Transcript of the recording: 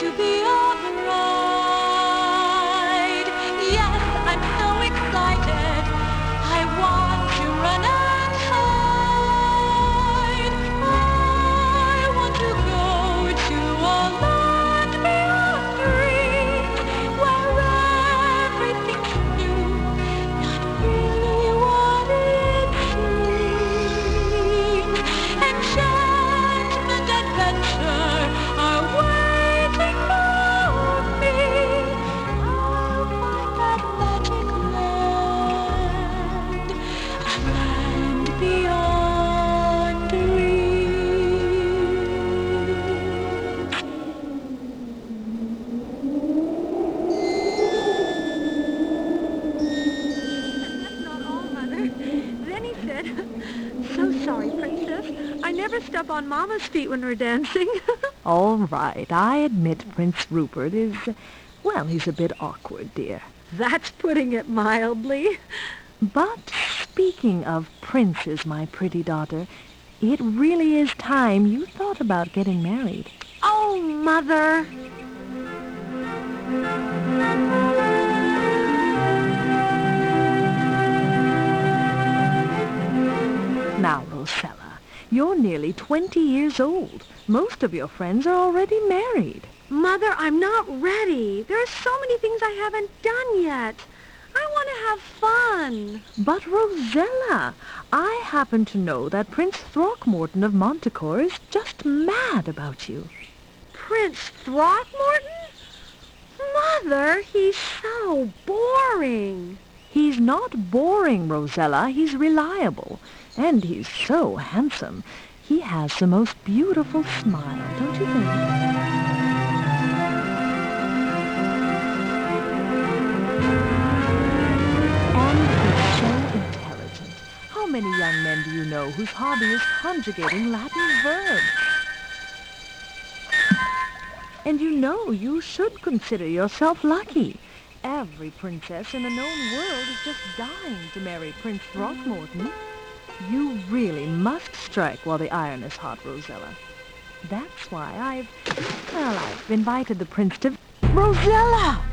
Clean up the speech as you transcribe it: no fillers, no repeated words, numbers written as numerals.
to be a bride. Yes, I'm so excited. I want to run and hide. I want to go to a land beyond dreams, where everything's new, not really what it seems. Enchantment, adventure are waiting for me. I'll find that magic land, a land beyond dreams. That's not all, Mother. Then he said, "So sorry, Princess. I never step on Mama's feet when we're dancing." All right, I admit Prince Rupert is, well, he's a bit awkward, dear. That's putting it mildly. But speaking of princes, my pretty daughter, it really is time you thought about getting married. Oh, Mother. Now, Rosella, you're nearly 20 years old. Most of your friends are already married. Mother, I'm not ready. There are so many things I haven't done yet. I want to have fun. But, Rosella, I happen to know that Prince Throckmorton of Montecore is just mad about you. Prince Throckmorton? Mother, he's so boring. He's not boring, Rosella. He's reliable. And he's so handsome. He has the most beautiful smile, don't you think? And he's so intelligent. How many young men do you know whose hobby is conjugating Latin verbs? And you know you should consider yourself lucky. Every princess in the known world is just dying to marry Prince Throckmorton. You really must strike while the iron is hot, Rosella. That's why I've invited the prince to... Rosella!